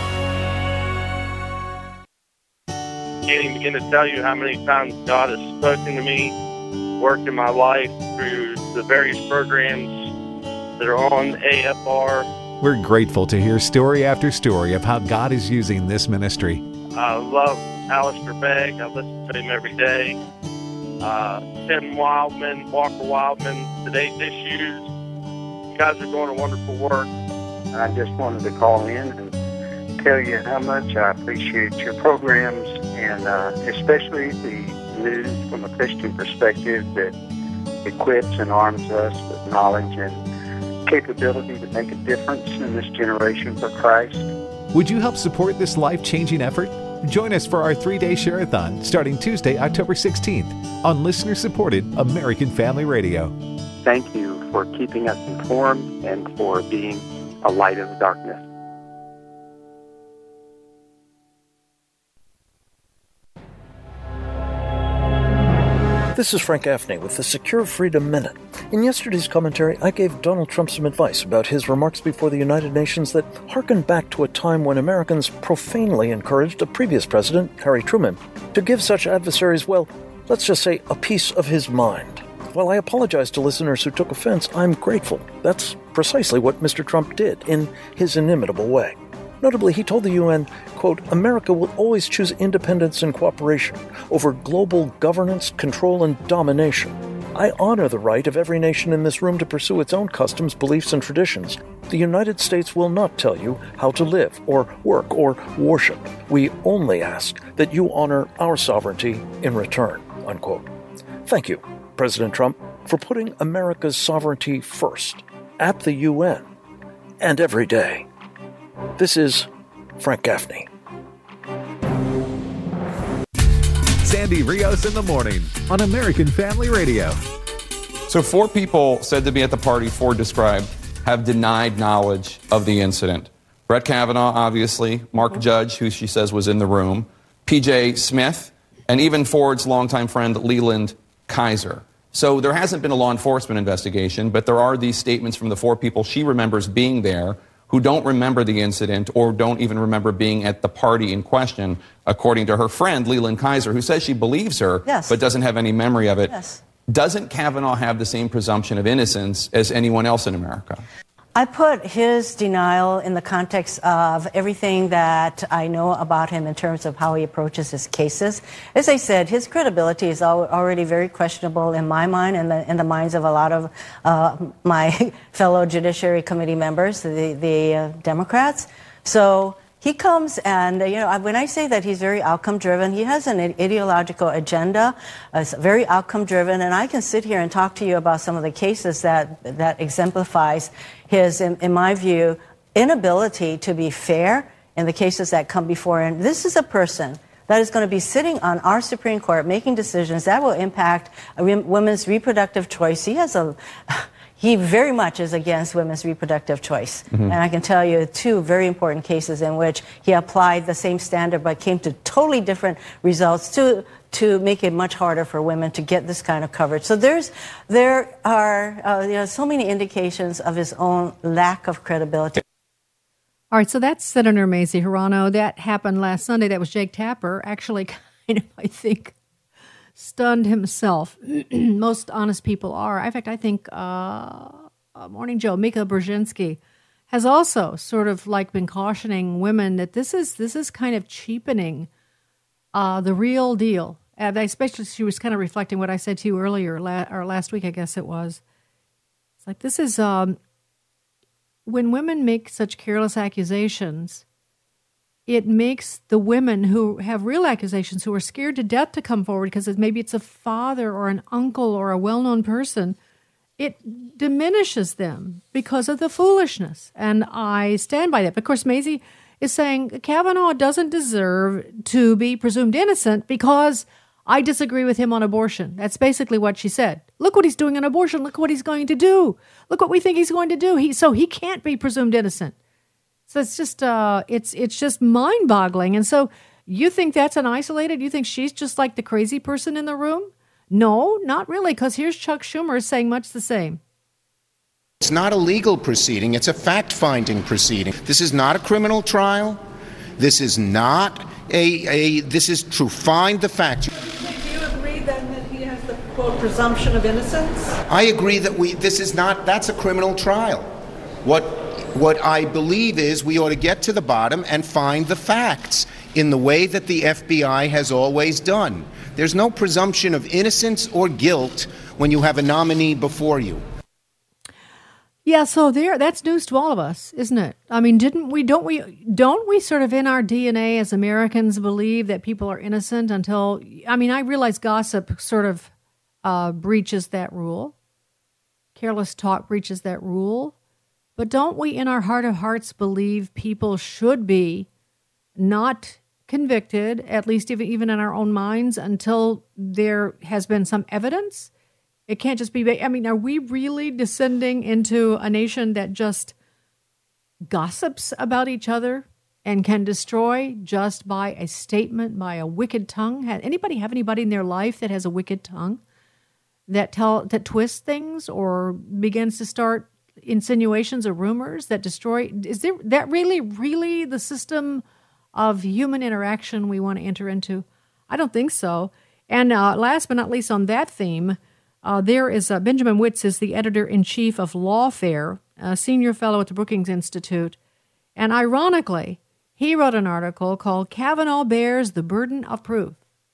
Can't even begin to tell you how many times God has spoken to me, worked in my life through the various programs that are on A F R.
We're grateful to hear story after story of how God is using this ministry.
I love Alistair Begg. I listen to him every day. Uh, Tim Wildman, Walker Wildman, Today's Issues. You guys are doing a wonderful work.
I just wanted to call in and tell you how much I appreciate your programs, and uh, especially the news from a Christian perspective that equips and arms us with knowledge and capability to make a difference in this generation for Christ.
Would you help support this life-changing effort? Join us for our three-day share-a-thon starting Tuesday, October sixteenth on listener-supported American Family Radio.
Thank you for keeping us informed and for being a light in the darkness.
This is Frank Gaffney with the Secure Freedom Minute. In yesterday's commentary, I gave Donald Trump some advice about his remarks before the United Nations that harkened back to a time when Americans profanely encouraged a previous president, Harry Truman, to give such adversaries, well, let's just say, a piece of his mind. While I apologize to listeners who took offense, I'm grateful. That's precisely what Mister Trump did in his inimitable way. Notably, he told the U N, quote, America will always choose independence and cooperation over global governance, control, and domination. I honor the right of every nation in this room to pursue its own customs, beliefs, and traditions. The United States will not tell you how to live or work or worship. We only ask that you honor our sovereignty in return, unquote. Thank you, President Trump, for putting America's sovereignty first at the U N and every day. This is Frank Gaffney.
Sandy Rios in the morning on American Family Radio.
So four people said to be at the party Ford described have denied knowledge of the incident. Brett Kavanaugh, obviously, Mark Judge, who she says was in the room, P J Smith, and even Ford's longtime friend Leland Kaiser. So there hasn't been a law enforcement investigation, but there are these statements from the four people she remembers being there who don't remember the incident or don't even remember being at the party in question, according to her friend, Leland Kaiser, who says she believes her,
yes.
but doesn't have any memory of it.
Yes.
Doesn't Kavanaugh have the same presumption of innocence as anyone else in America?
I put his denial in the context of everything that I know about him in terms of how he approaches his cases. As I said, his credibility is al- already very questionable in my mind and the, in the minds of a lot of uh, my fellow Judiciary Committee members, the, the uh, Democrats. So he comes and, you know, when I say that he's very outcome driven, he has an ideological agenda, uh, it's very outcome driven, and I can sit here and talk to you about some of the cases that that exemplifies his, in, in my view, inability to be fair in the cases that come before him. This is a person that is going to be sitting on our Supreme Court making decisions that will impact women's reproductive choice. He has a, he very much is against women's reproductive choice. Mm-hmm. And I can tell you two very important cases in which he applied the same standard but came to totally different results to to make it much harder for women to get this kind of coverage. So there's there are uh, you know, so many indications of his own lack of credibility.
All right, so that's Senator Mazie Hirono. That happened last Sunday. That was Jake Tapper, actually kind of, I think, stunned himself. Most honest people are. In fact, I think uh, Morning Joe, Mika Brzezinski, has also sort of like been cautioning women that this is this is kind of cheapening uh, the real deal. And I, especially, she was kind of reflecting what I said to you earlier, la- or last week, I guess it was. It's like this is... Um, When women make such careless accusations, it makes the women who have real accusations, who are scared to death to come forward because maybe it's a father or an uncle or a well-known person, it diminishes them because of the foolishness. And I stand by that. But of course, Mazie is saying Kavanaugh doesn't deserve to be presumed innocent because I disagree with him on abortion. That's basically what she said. Look what he's doing on abortion. Look what he's going to do. Look what we think he's going to do. He so he can't be presumed innocent. So it's just uh, it's it's just mind-boggling. And so you think that's an isolated? You think she's just like the crazy person in the room? No, not really, because here's Chuck Schumer saying much the same.
It's not a legal proceeding. It's a fact-finding proceeding. This is not a criminal trial. This is not a, a this is to find the facts.
Quote, presumption of innocence?
I agree that we this is not that's a criminal trial. What what I believe is we ought to get to the bottom and find the facts in the way that the F B I has always done. There's no presumption of innocence or guilt when you have a nominee before you.
Yeah, so there that's news to all of us, isn't it? I mean, didn't we don't we don't we sort of in our D N A as Americans believe that people are innocent until I mean, I realize gossip sort of Uh, breaches that rule. Careless talk breaches that rule. But don't we, in our heart of hearts, believe people should be not convicted, at least even in our own minds, until there has been some evidence? It can't just be, I mean, are we really descending into a nation that just gossips about each other and can destroy just by a statement, by a wicked tongue? Anybody have anybody in their life that has a wicked tongue? That tell that twists things or begins to start insinuations or rumors that destroy? Is there that really, really the system of human interaction we want to enter into? I don't think so. And uh, last but not least on that theme, uh, there is uh, Benjamin Witz is the editor-in-chief of Lawfare, a senior fellow at the Brookings Institute. And ironically, he wrote an article called Kavanaugh Bears the Burden of Proof.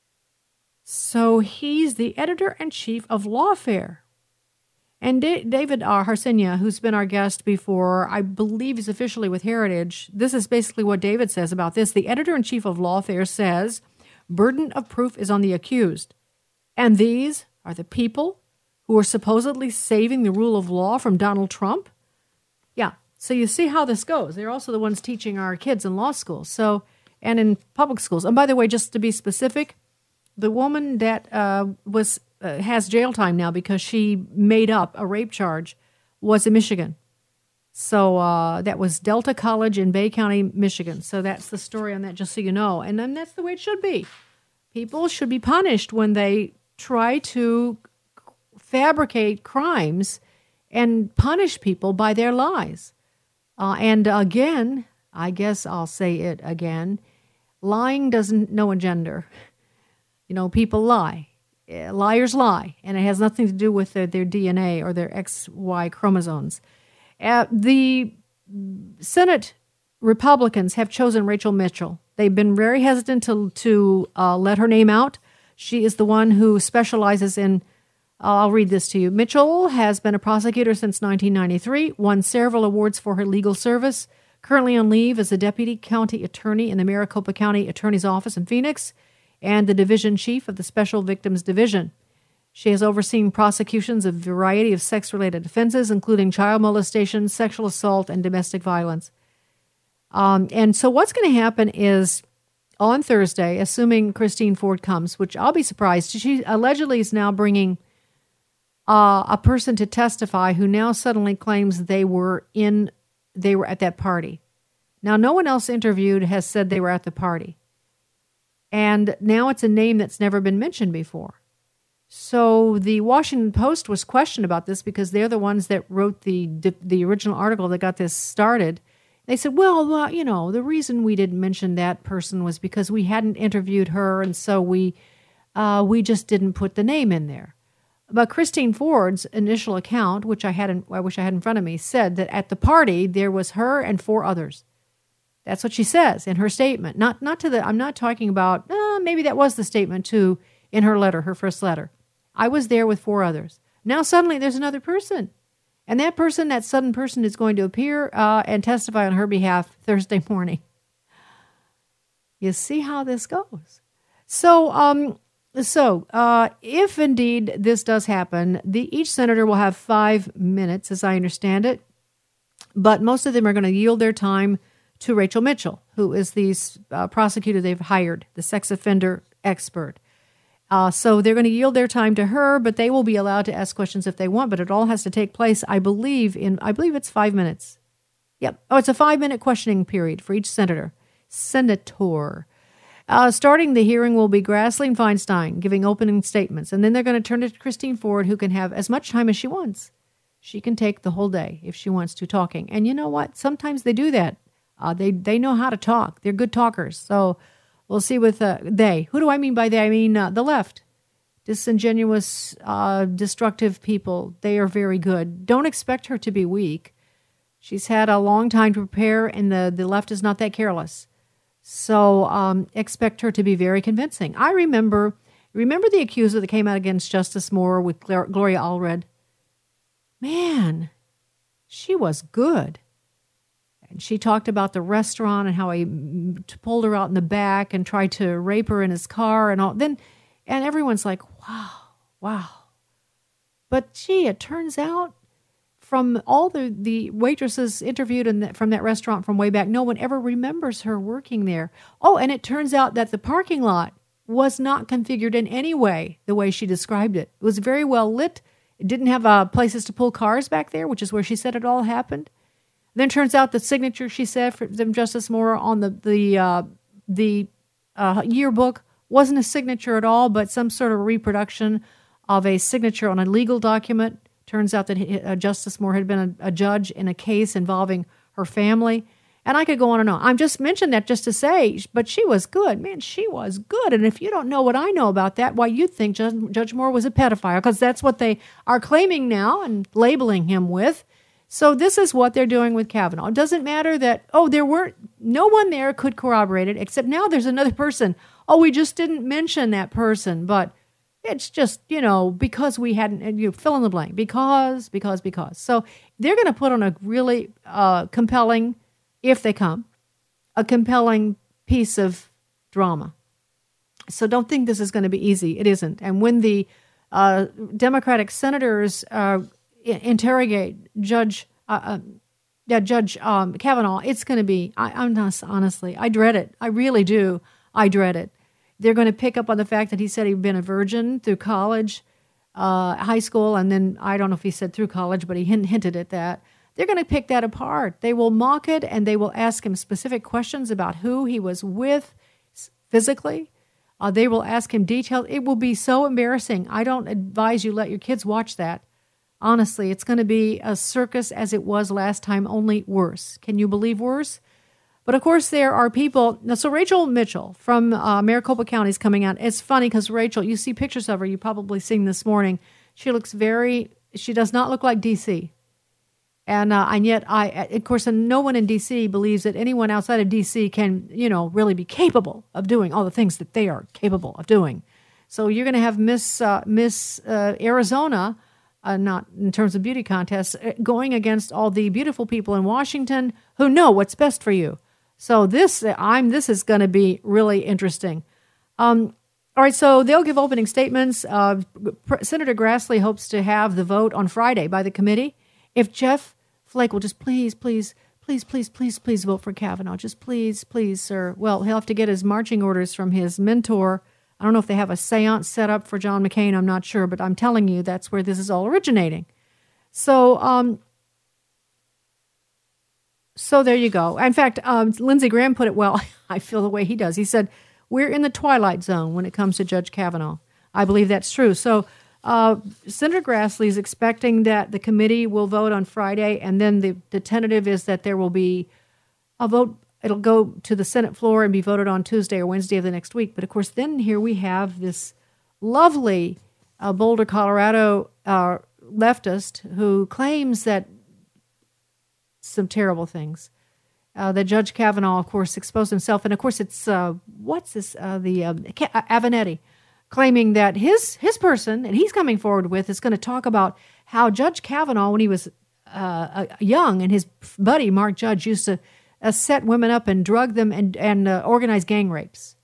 So he's the editor-in-chief of Lawfare. And D- David uh, Harsenia, who's been our guest before, I believe he's officially with Heritage. This is basically what David says about this. The editor-in-chief of Lawfare says, burden of proof is on the accused. And these are the people who are supposedly saving the rule of law from Donald Trump? Yeah, so you see how this goes. They're also the ones teaching our kids in law schools so and in public schools. And by the way, just to be specific, the woman that uh, was uh, has jail time now because she made up a rape charge was in Michigan. So uh, that was Delta College in Bay County, Michigan. So that's the story on that, just so you know. And then that's the way it should be. People should be punished when they try to fabricate crimes and punish people by their lies. Uh, and again, I guess I'll say it again, lying doesn't know a gender. You know, people lie. Liars lie, and it has nothing to do with their, their D N A or their X Y chromosomes. Uh, the Senate Republicans have chosen Rachel Mitchell. They've been very hesitant to, to uh, let her name out. She is the one who specializes in, uh, I'll read this to you. Mitchell has been a prosecutor since nineteen ninety-three, won several awards for her legal service, Currently on leave is the deputy county attorney in the Maricopa County Attorney's Office in Phoenix and the division chief of the Special Victims Division. She has overseen prosecutions of a variety of sex-related offenses, including child molestation, sexual assault, and domestic violence. Um, and so what's going to happen is on Thursday, assuming Christine Ford comes, which I'll be surprised, she allegedly is now bringing uh, a person to testify who now suddenly claims they were in, they were at that party. Now, no one else interviewed has said they were at the party. And now it's a name that's never been mentioned before. So the Washington Post was questioned about this because they're the ones that wrote the the original article that got this started. They said, well, uh, you know, the reason we didn't mention that person was because we hadn't interviewed her, and so we uh, we just didn't put the name in there. But Christine Ford's initial account, which I had in, I wish I had in front of me, said that at the party there was her and four others. That's what she says in her statement. Not not to the. I'm not talking about. Uh, maybe that was the statement too in her letter, her first letter. I was there with four others. Now suddenly there's another person. And that person, that sudden person, is going to appear uh, and testify on her behalf Thursday morning. You see how this goes. So, um, so uh, if indeed this does happen, the each senator will have five minutes, as I understand it. But most of them are going to yield their time to Rachel Mitchell, who is the uh, prosecutor they've hired, the sex offender expert. Uh, so they're going to yield their time to her, but they will be allowed to ask questions if they want. But it all has to take place, I believe, in I believe it's five minutes. Yep. Oh, it's a five-minute questioning period for each senator. Senator. Uh, starting the hearing will be Grassley and Feinstein giving opening statements. And then they're going to turn it to Christine Ford, who can have as much time as she wants. She can take the whole day if she wants to talking. And you know what? Sometimes they do that. Uh, they, they know how to talk. They're good talkers. So we'll see with uh, they. Who do I mean by they? I mean uh, the left. Disingenuous, uh, destructive people. They are very good. Don't expect her to be weak. She's had a long time to prepare, and the, the left is not that careless. So um, expect her to be very convincing. I remember remember the accuser that came out against Justice Moore with Gloria Allred? Man, she was good. And she talked about the restaurant and how he pulled her out in the back and tried to rape her in his car and all. Then, and everyone's like, wow, wow. But gee, it turns out from all the, the waitresses interviewed in the, from that restaurant from way back, no one ever remembers her working there. Oh, and it turns out that the parking lot was not configured in any way the way she described it. It was very well lit. It didn't have uh, places to pull cars back there, which is where she said it all happened. Then turns out the signature, she said, from Justice Moore on the the uh, the uh, yearbook wasn't a signature at all, but some sort of reproduction of a signature on a legal document. Turns out that he, uh, Justice Moore had been a, a judge in a case involving her family. And I could go on and on. I'm just mentioning that just to say, but she was good. Man, she was good. And if you don't know what I know about that, why, you'd think Judge, Judge Moore was a pedophile, because that's what they are claiming now and labeling him with. So this is what they're doing with Kavanaugh. It doesn't matter that, oh, there weren't, no one there could corroborate it, except now there's another person. Oh, we just didn't mention that person, but it's just, you know, because we hadn't, and you fill in the blank, because, because, because. So they're going to put on a really uh, compelling, if they come, a compelling piece of drama. So don't think this is going to be easy. It isn't. And when the uh, Democratic senators uh, interrogate Judge uh, uh, yeah, Judge um, Kavanaugh, it's going to be, I, I'm not, honestly, I dread it. I really do. I dread it. They're going to pick up on the fact that he said he'd been a virgin through college, uh, high school, and then I don't know if he said through college, but he hint, hinted at that. They're going to pick that apart. They will mock it, and they will ask him specific questions about who he was with physically. Uh, they will ask him details. It will be so embarrassing. I don't advise you let your kids watch that. Honestly, it's going to be a circus as it was last time, only worse. Can you believe worse? But, of course, there are people. So Rachel Mitchell from uh, Maricopa County is coming out. It's funny because Rachel, you see pictures of her. You've probably seen this morning. She looks very, she does not look like D C. And uh, and yet, I of course, and no one in D C believes that anyone outside of D C can, you know, really be capable of doing all the things that they are capable of doing. So you're going to have Miss uh, Miss uh, Arizona, uh, not in terms of beauty contests, going against all the beautiful people in Washington who know what's best for you. So this, I'm, this is going to be really interesting. Um, all right, so they'll give opening statements. Uh, Senator Grassley hopes to have the vote on Friday by the committee. If Jeff Flake will just please, please, please, please, please, please vote for Kavanaugh. Just please, please, sir. Well, he'll have to get his marching orders from his mentor. I don't know if they have a seance set up for John McCain. I'm not sure, but I'm telling you that's where this is all originating. So, um, so there you go. In fact, um, Lindsey Graham put it well. I feel the way he does. He said, we're in the twilight zone when it comes to Judge Kavanaugh. I believe that's true. So uh, Senator Grassley is expecting that the committee will vote on Friday, and then the, the tentative is that there will be a vote. It'll go to the Senate floor and be voted on Tuesday or Wednesday of the next week. But, of course, then here we have this lovely uh, Boulder, Colorado uh, leftist who claims that some terrible things. Uh, that Judge Kavanaugh, of course, exposed himself. And, of course, it's, uh, what's this, uh, the uh, Avenatti, claiming that his his person, and he's coming forward with, is going to talk about how Judge Kavanaugh, when he was uh, young, and his buddy, Mark Judge, used to uh, set women up and drug them and, and uh, organize gang rapes.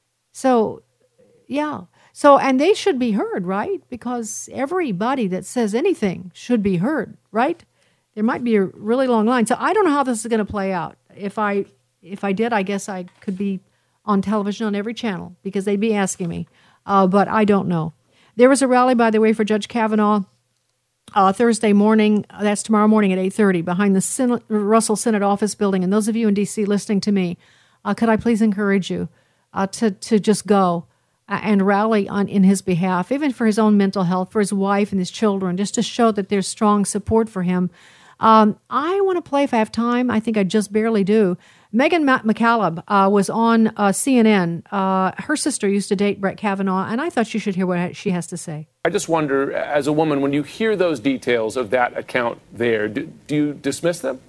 So, yeah. So, and they should be heard, right? Because everybody that says anything should be heard, right? There might be a really long line. So I don't know how this is going to play out. If I if I did, I guess I could be on television on every channel because they'd be asking me. Uh, but I don't know. There was a rally, by the way, for Judge Kavanaugh uh, Thursday morning. That's tomorrow morning at eight thirty behind the Senate, Russell Senate Office Building. And those of you in D C listening to me, uh, could I please encourage you uh, to, to just go and rally on in his behalf, even for his own mental health, for his wife and his children, just to show that there's strong support for him. Um, I want to play, if I have time, I think I just barely do. Megan McCaleb uh, was on uh, C N N. Uh, her sister used to date Brett Kavanaugh, and I thought you should hear what she has to say.
I just wonder, as a woman, when you hear those details of that account there, do, do you dismiss them?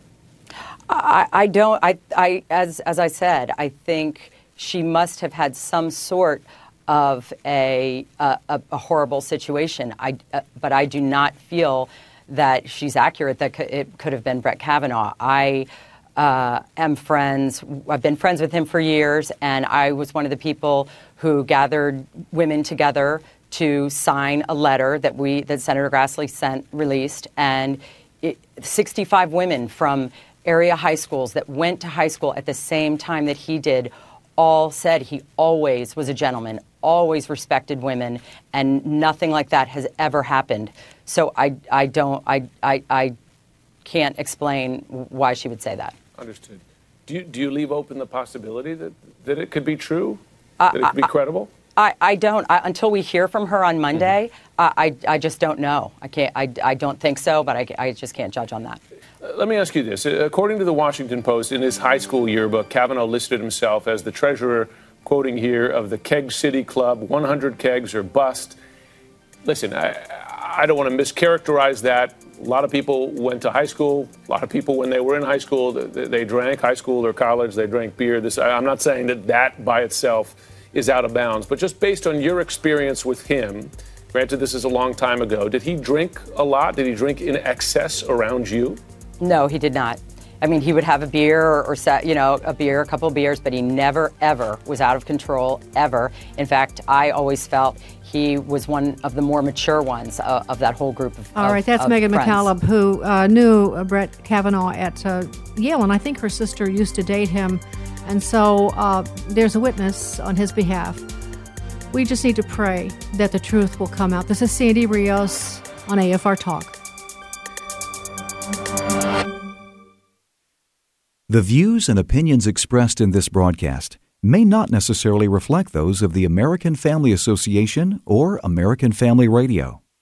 I, I don't. I, I, as as I said, I think she must have had some sort of a a, a horrible situation. I, uh, but I do not feel that she's accurate, that it could have been Brett Kavanaugh. I uh, am friends, I've been friends with him for years, and I was one of the people who gathered women together to sign a letter that we, that Senator Grassley sent, released, and it, sixty-five women from area high schools that went to high school at the same time that he did all said he always was a gentleman, always respected women, and nothing like that has ever happened. So I, I don't, I, I, I can't explain why she would say that.
Understood. Do you, do you leave open the possibility that, that it could be true, that it could be
I,
credible?
I, I don't. I, until we hear from her on Monday, mm-hmm. uh, I, I just don't know. I can't. I, I don't think so, but I, I just can't judge on that.
Uh, let me ask you this. According to the Washington Post, in his high school yearbook, Kavanaugh listed himself as the treasurer, quoting here, of the Keg City Club, one hundred kegs or bust. Listen, I, I don't want to mischaracterize that. A lot of people went to high school. A lot of people, when they were in high school, they, they drank high school or college. They drank beer. This, I'm not saying that that by itself is out of bounds, but just based on your experience with him, granted this is a long time ago, did he drink a lot? Did he drink in excess around you?
No, he did not. I mean, he would have a beer or, or you know, a beer, a couple of beers, but he never, ever was out of control, ever. In fact, I always felt he was one of the more mature ones uh, of that whole group of
All
of,
right, that's
of
Megan
friends.
McCaleb, who uh, knew uh, Brett Kavanaugh at uh, Yale, and I think her sister used to date him. And so uh, there's a witness on his behalf. We just need to pray that the truth will come out. This is Sandy Rios on A F R Talk.
The views and opinions expressed in this broadcast may not necessarily reflect those of the American Family Association or American Family Radio.